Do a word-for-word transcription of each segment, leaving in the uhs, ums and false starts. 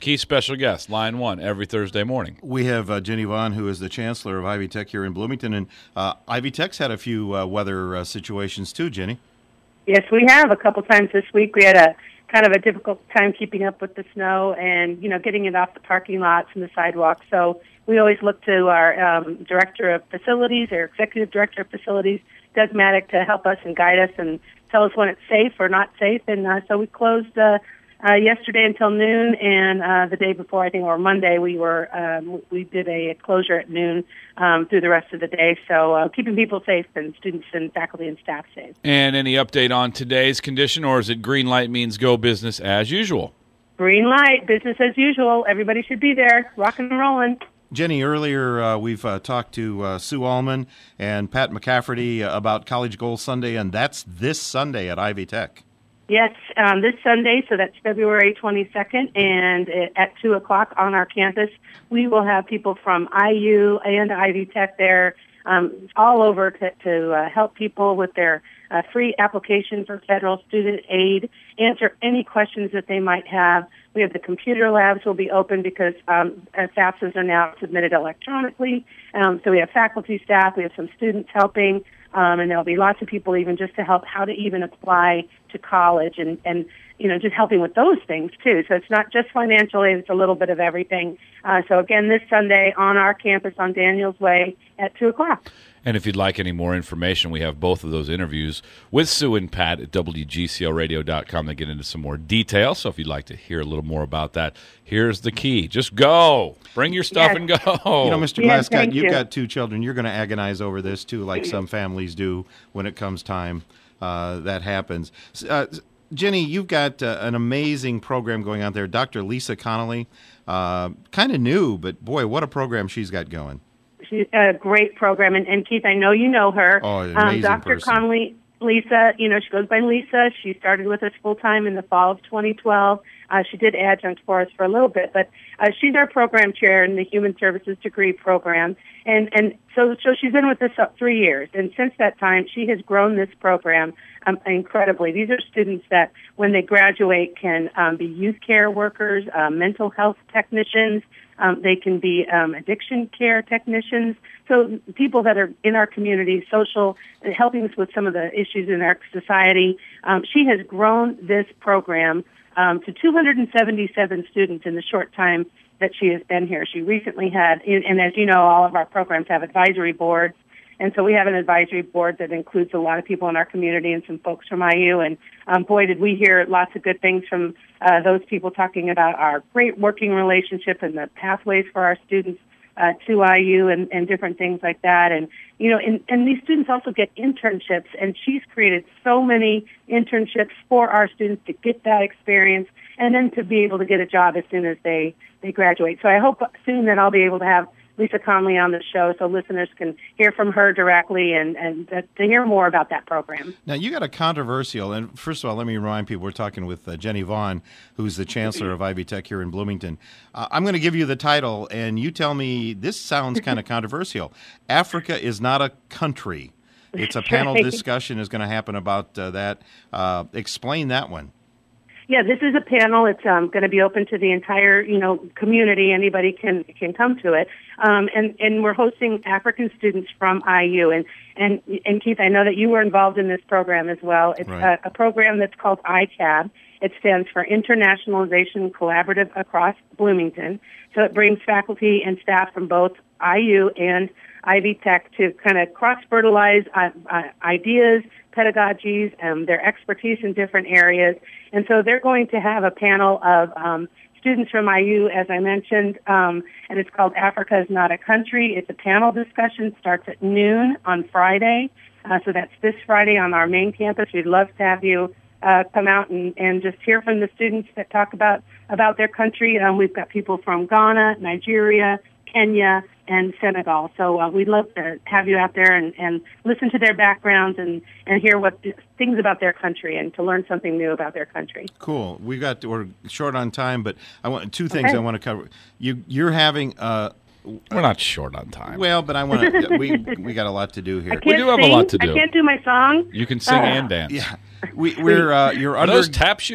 Key special guest, line one, every Thursday morning. We have uh, Jenny Vaughn, who is the chancellor of Ivy Tech here in Bloomington. And uh, Ivy Tech's had a few uh, weather uh, situations too, Jenny. Yes, we have. A couple times this week we had a kind of a difficult time keeping up with the snow and, you know, getting it off the parking lots and the sidewalks. So we always look to our um, director of facilities, our executive director of facilities, Doug Maddock, to help us and guide us and tell us when it's safe or not safe. And uh, so we closed uh, uh, yesterday until noon, and uh, the day before, I think, or Monday, we were um, we did a closure at noon um, through the rest of the day. So uh, keeping people safe and students and faculty and staff safe. And any update on today's condition, or is it green light means go business as usual? Green light, business as usual. Everybody should be there, rocking and rolling. Jenny, earlier uh, we've uh, talked to uh, Sue Allman and Pat McCafferty uh, about College Goals Sunday, and that's this Sunday at Ivy Tech. Yes, um, this Sunday, so that's February twenty-second, and at two o'clock on our campus, we will have people from I U and Ivy Tech there um, all over to, to uh, help people with their uh, free application for federal student aid, answer any questions that they might have. We have the computer labs will be open because um, FAFSAs are now submitted electronically. Um, so we have faculty, staff, we have some students helping, um, and there'll be lots of people even just to help how to even apply to college and, and you know, just helping with those things too. So it's not just financial aid, it's a little bit of everything. Uh, so again, this Sunday on our campus on Daniels Way at two o'clock. And if you'd like any more information, we have both of those interviews with Sue and Pat at W G C L radio dot com. They get into some more detail. So if you'd like to hear a little more about that, here's the key. Just go. Bring your stuff yes. and go. You know, Mister Yes, Glasgow, you've you. got two children. You're going to agonize over this, too, like some families do when it comes time uh, that happens. Uh, Jenny, you've got uh, an amazing program going on there. Doctor Lisa Connolly, uh, kind of new, but boy, what a program she's got going. She's a great program, and, and Keith, I know you know her. Oh, an um, amazing Doctor person. Connolly, Lisa, you know, she goes by Lisa. She started with us full-time in the fall of twenty twelve. Uh, she did adjunct for us for a little bit, but uh, she's our program chair in the Human Services degree program. And, and so, so she's been with us up three years. And since that time, she has grown this program um, incredibly. These are students that, when they graduate, can um, be youth care workers, uh, mental health technicians. Um, they can be um, addiction care technicians. So people that are in our community, social, helping us with some of the issues in our society. Um, she has grown this program um, to two hundred seventy-seven students in the short time that she has been here. She recently had, and as you know, all of our programs have advisory boards. And so we have an advisory board that includes a lot of people in our community and some folks from I U. And um, boy, did we hear lots of good things from uh, those people talking about our great working relationship and the pathways for our students uh, to I U and, and different things like that. And, you know, and, and these students also get internships. And she's created so many internships for our students to get that experience and then to be able to get a job as soon as they, they graduate. So I hope soon that I'll be able to have Lisa Connolly on the show so listeners can hear from her directly and, and uh, to hear more about that program. Now, you got a controversial, and first of all, let me remind people, we're talking with uh, Jenny Vaughn, who's the chancellor of Ivy Tech here in Bloomington. Uh, I'm going to give you the title, and you tell me, this sounds kind of controversial. Africa is not a country. It's a panel discussion is going to happen about uh, that. Uh, explain that one. Yeah, this is a panel. It's um, going to be open to the entire, you know, community. Anybody can can come to it, um, and and we're hosting African students from I U. And and and Keith, I know that you were involved in this program as well. It's right. a, a program that's called I C A B. It stands for Internationalization Collaborative Across Bloomington. So it brings faculty and staff from both I U and Ivy Tech to kind of cross-fertilize uh, uh, ideas, pedagogies, and their expertise in different areas. And so they're going to have a panel of um, students from I U, as I mentioned, um, and it's called Africa is Not a Country. It's a panel discussion, starts at noon on Friday. Uh, so that's this Friday on our main campus. We'd love to have you uh, come out and, and just hear from the students that talk about, about their country. Um, we've got people from Ghana, Nigeria, Kenya, and Senegal. So uh, we'd love to have you out there and, and listen to their backgrounds and, and hear what things about their country and to learn something new about their country. Cool. We got we're short on time, but I want two things Okay. I want to cover. You you're having uh, We're not short on time. well, but I want to. we we got a lot to do here. I can't do have a sing. lot to do. I can't do my song. You can sing Uh, and dance. Yeah, we, we're uh, you're Are under. those tap shoes?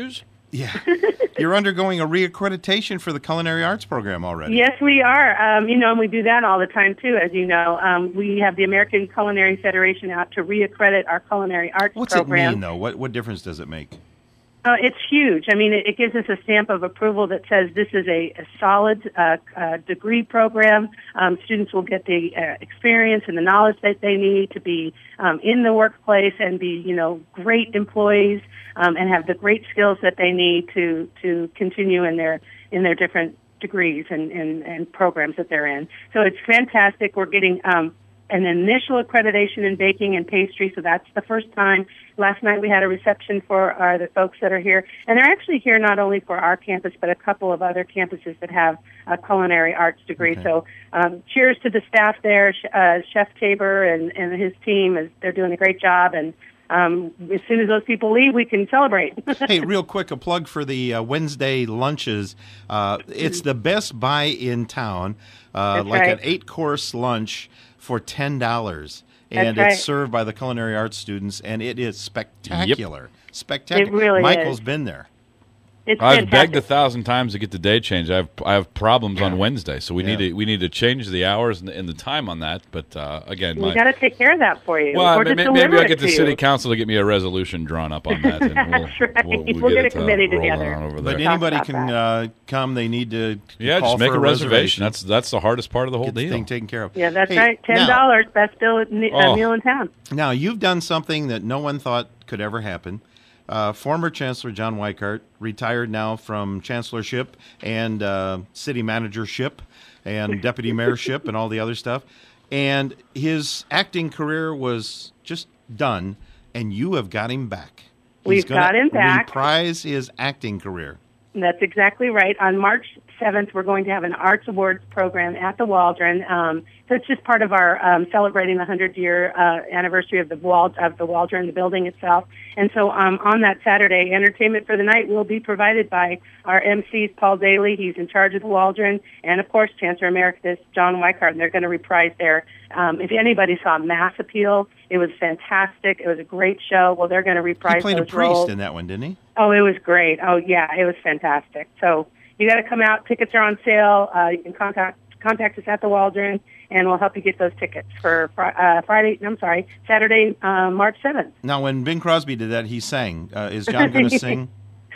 Yeah. You're undergoing a reaccreditation for the culinary arts program already. Yes, we are. Um, you know, and we do that all the time, too, as you know. Um, we have the American Culinary Federation out to reaccredit our culinary arts What's program. What's it mean, though? What, what difference does it make? Uh, it's huge. I mean, it, it gives us a stamp of approval that says this is a, a solid uh, uh, degree program. Um, students will get the uh, experience and the knowledge that they need to be um, in the workplace and be, you know, great employees um, and have the great skills that they need to to continue in their in their different degrees and, and, and programs that they're in. So it's fantastic. We're getting um, an initial accreditation in baking and pastry, so that's the first time. Last night we had a reception for uh, the folks that are here, and they're actually here not only for our campus, but a couple of other campuses that have a culinary arts degree. Okay. So um, cheers to the staff there, uh, Chef Tabor and, and his team. Is They're doing a great job, and um, as soon as those people leave, we can celebrate. Hey, real quick, a plug for the uh, Wednesday lunches. Uh, it's the best buy in town, uh, That's like right. an eight-course lunch for ten dollars. And That's right. it's served by the culinary arts students, and it is spectacular. Spectacular. It really Michael's is. been there. It's I've fantastic. begged a thousand times to get the day changed. I have I have problems on Wednesday, so we Yeah. need to we need to change the hours and the, and the time on that. But uh, again, We my, got to take care of that for you. well, or maybe, just maybe deliver I'll it get to the city you. council to get me a resolution drawn up on that. And we'll, That's right. We'll, we'll We'll get, get a it, uh, committee rolling together. on over But there. anybody about can that. uh, come. They need to Yeah, call just make for a reservation. reservation. That's that's the hardest part of the whole Get the deal. thing taken care of. Yeah, that's Hey, right. Ten now- dollars, best bill at ne- Oh. uh, meal in town. Now, you've done something that no one thought could ever happen. Uh, former Chancellor John Weikart, retired now from chancellorship and uh, city managership and deputy mayorship and all the other stuff. And his acting career was just done, and you have got him back. He's We've gonna got him back. Reprise his acting career. That's exactly right. On March seventh, we're going to have an Arts Awards program at the Waldron. Um, so it's just part of our um, celebrating the hundred-year uh, anniversary of the Wald of the Waldron, the building itself. And so um, on that Saturday, entertainment for the night will be provided by our M Cs, Paul Daly. He's in charge of the Waldron, and of course, Chancellor Emeritus John Weikart. And they're going to reprise their. Um, if anybody saw Mass Appeal, it was fantastic. It was a great show. Well, they're going to reprise He played a those priest roles. in that one, didn't he? Oh, it was great. Oh, yeah, it was fantastic. So you got to come out. Tickets are on sale. Uh, you can contact contact us at the Waldron, and we'll help you get those tickets for fri- uh, Friday. I'm sorry, Saturday, uh, March seventh. Now, when Bing Crosby did that, he sang. Uh, is John going to sing?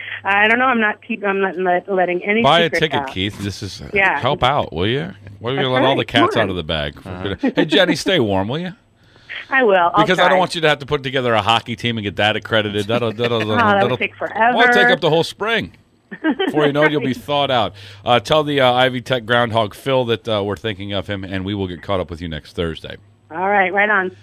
I don't know. I'm not keep. I'm not let, letting any. Buy a secrets ticket, out. Keith. This is Yeah. help out, will you? We're going to That's let all the right. cats Come out on. of the bag. Hey, Jenny, stay warm, will you? I will. I'll Because I try. don't want you to have to put together a hockey team and get that accredited. That'll that'll, that'll, Oh, that that'll would take forever. Well, it'll take up the whole spring. Before you know it, you'll be thawed out. Uh, tell the uh, Ivy Tech groundhog Phil that uh, we're thinking of him, and we will get caught up with you next Thursday. All right, right on.